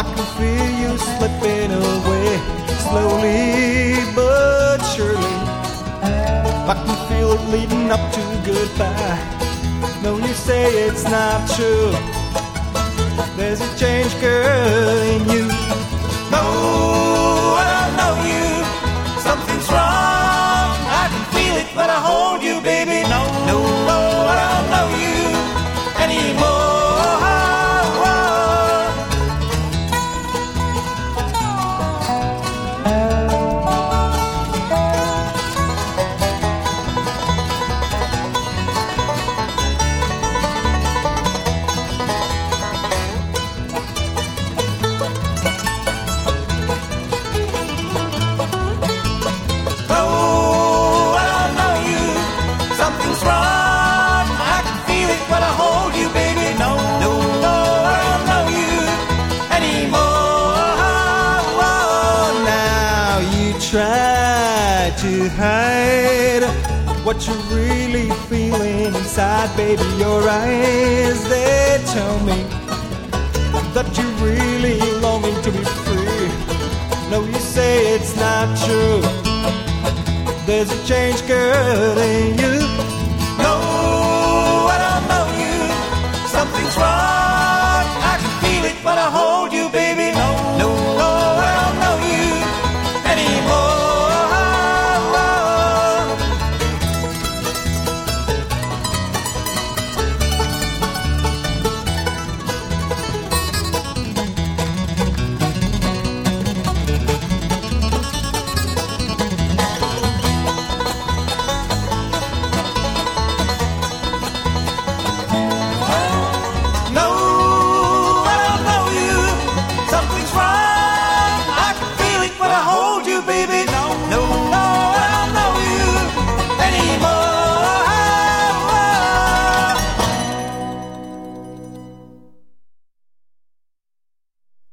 can feel you slipping away, slowly but surely. I can feel it leading up to goodbye. No, you say it's not true. There's a change, girl, in you. No, I don't know you. Something's wrong. I can feel it when I hold you, baby. No, no, no, I don't know you anymore. Try to hide what you're really feeling inside, baby. Your eyes, they tell me that you're really longing to be free. No, you say it's not true. There's a change, girl, in you. No, I don't know you. Something's wrong. I can feel it when I hold you.